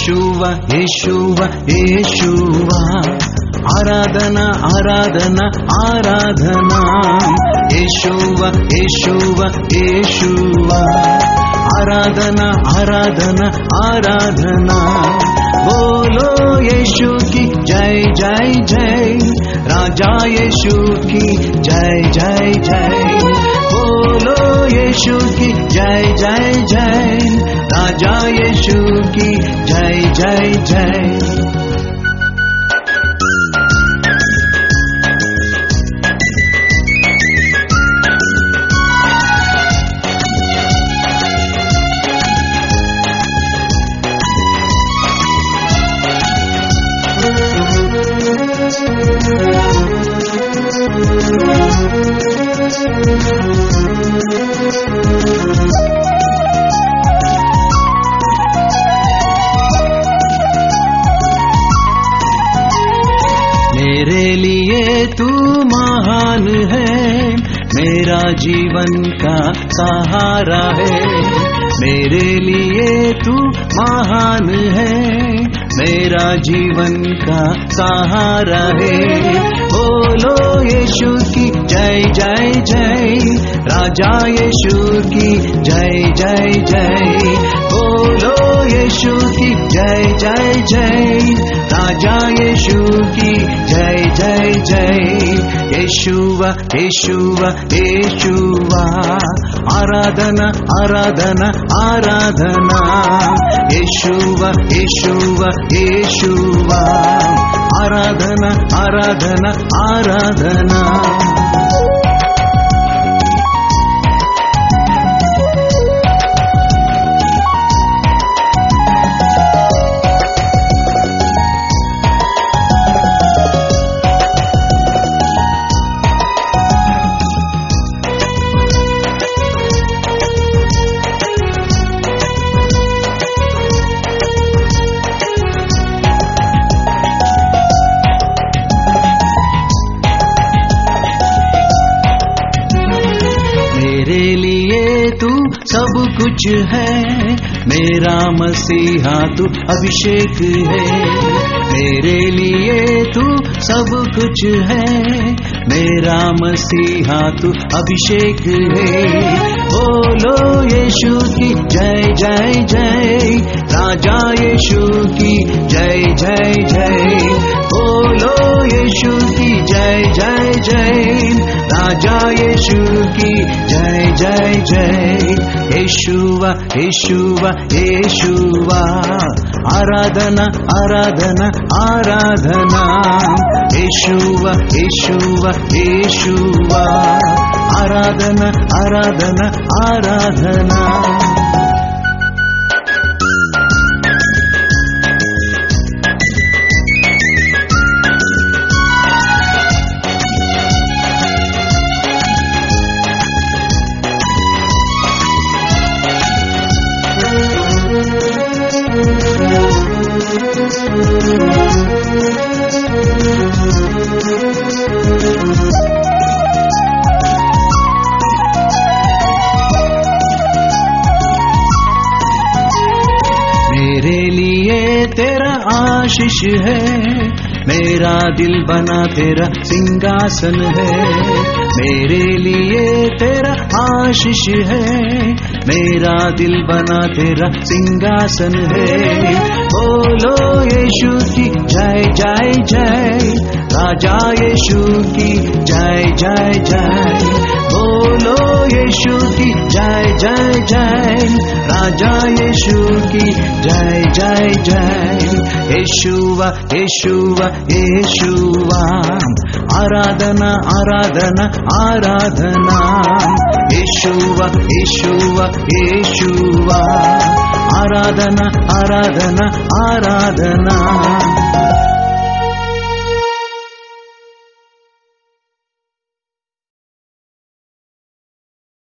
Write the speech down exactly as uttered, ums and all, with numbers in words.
యేషువా యేషువా యేషువా ఆరాధన ఆరాధన ఆరాధన యేషువా యేషువా యేషువా ఆరాధన ఆరాధన ఆరాధన बोलो यीशु की जय जय जय राजा यीशु की जय जय जय बोलो यीशु की जय जय जय राजा यीशु की जय जय जय मेरे लिए तू महान है, मेरा जीवन का सहारा है। मेरे लिए तू महान है, मेरा जीवन का सहारा है। बोलो यीशु की जय जय जय राजा यीशु की जय जय जय बोलो यीशु की जय जय जय राजा यीशु की जय जय जय यीशुवा यीशुवा यीशुवा आराधना आराधना आराधना यीशुवा यीशुवा यीशुवा आराधना आराधना आराधना मेरे लिए तू सब कुछ है, मेरा मसीहा तू अभिषेक है। मेरे लिए तू सब कुछ है, मेरा मसीहा तू अभिषेक है। बोलो यीशु की जय जय जय राजा यीशु की जय जय जय बोलो यीशु की जय जय जय राजा यीशु की जय जय जय यीशुवा यीशुवा यीशुवा आराधना आराधना आराधना यीशुवा यीशुवा यीशुवा आराधना आराधना आराधना मेरे लिए तेरा आशीष है, मेरा दिल बना तेरा सिंहासन है। मेरे लिए तेरा आशीष है, मेरा दिल बना तेरा सिंहासन है। बोलो यीशु की जय जय जय राजा यीशु की जय जय जय बोलो यीशु की जय जय जय राजा यीशु की जय जय जय यीशुवा यीशुवा यीशुवा आराधना आराधना आराधना यीशुवा यीशुवा यीशुवा आराधना आराधना आराधना